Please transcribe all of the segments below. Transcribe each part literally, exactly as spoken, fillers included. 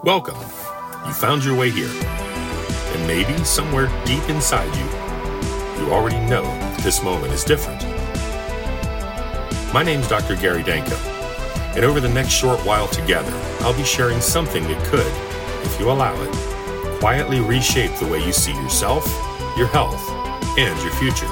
Welcome. You found your way here. And maybe somewhere deep inside you, you already know this moment is different. My name's Doctor Gary Danko, and over the next short while together, I'll be sharing something that could, if you allow it, quietly reshape the way you see yourself, your health, and your future.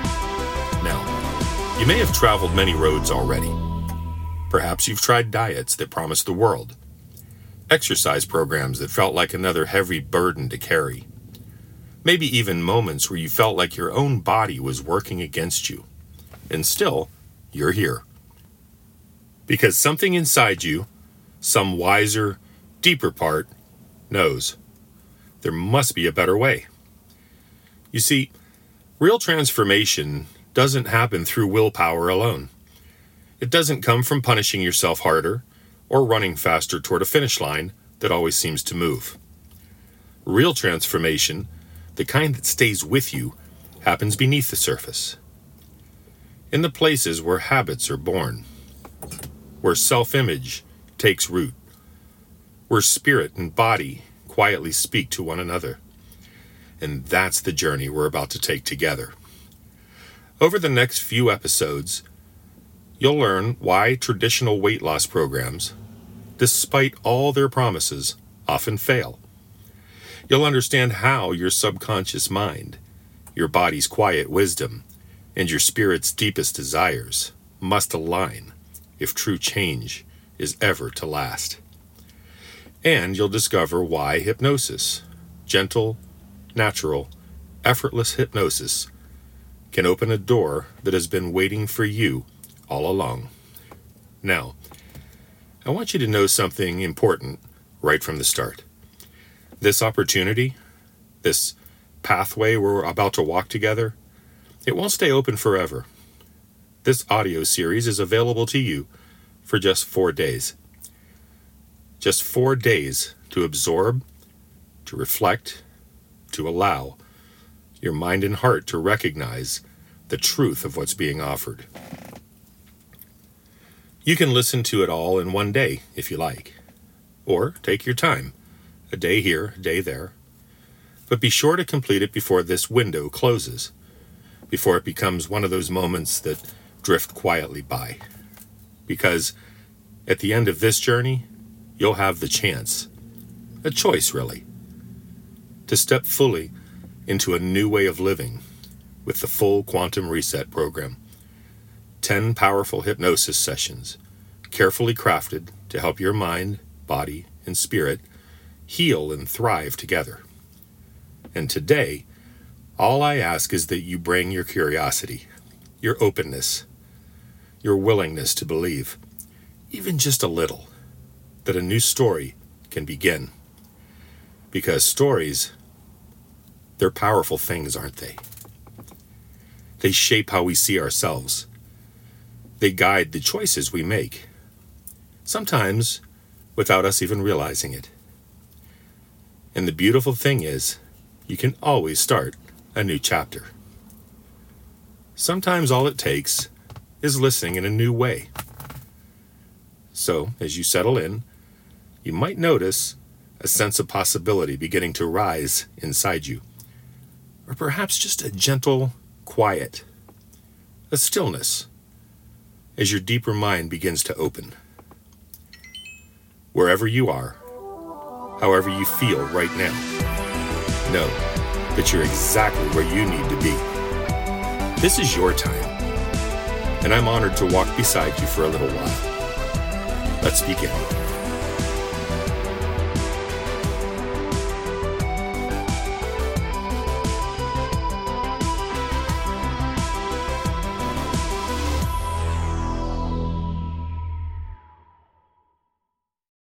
Now, you may have traveled many roads already. Perhaps you've tried diets that promised the world, exercise programs that felt like another heavy burden to carry, maybe even moments where you felt like your own body was working against you. And still, you're here. Because something inside you, some wiser, deeper part, knows there must be a better way. You see, real transformation doesn't happen through willpower alone. It doesn't come from punishing yourself harder or running faster toward a finish line that always seems to move. Real transformation, the kind that stays with you, happens beneath the surface. In the places where habits are born, where self-image takes root, where spirit and body quietly speak to one another. And that's the journey we're about to take together. Over the next few episodes, you'll learn why traditional weight loss programs, despite all their promises, often fail. You'll understand how your subconscious mind, your body's quiet wisdom, and your spirit's deepest desires must align if true change is ever to last. And you'll discover why hypnosis, gentle, natural, effortless hypnosis, can open a door that has been waiting for you all along. Now, I want you to know something important right from the start. This opportunity, this pathway we're about to walk together, it won't stay open forever. This audio series is available to you for just four days. Just four days to absorb, to reflect, to allow your mind and heart to recognize the truth of what's being offered. You can listen to it all in one day if you like, or take your time, a day here, a day there. But be sure to complete it before this window closes, before it becomes one of those moments that drift quietly by. Because at the end of this journey, you'll have the chance, a choice really, to step fully into a new way of living with the full Quantum Reset program. ten powerful hypnosis sessions, carefully crafted to help your mind, body, and spirit heal and thrive together. And today, all I ask is that you bring your curiosity, your openness, your willingness to believe, even just a little, that a new story can begin. Because stories, they're powerful things, aren't they? They shape how we see ourselves. They guide the choices we make, sometimes without us even realizing it. And the beautiful thing is, you can always start a new chapter. Sometimes all it takes is listening in a new way. So, as you settle in, you might notice a sense of possibility beginning to rise inside you. Or perhaps just a gentle quiet, a stillness, as your deeper mind begins to open. Wherever you are, however you feel right now, know that you're exactly where you need to be. This is your time, and I'm honored to walk beside you for a little while. Let's begin.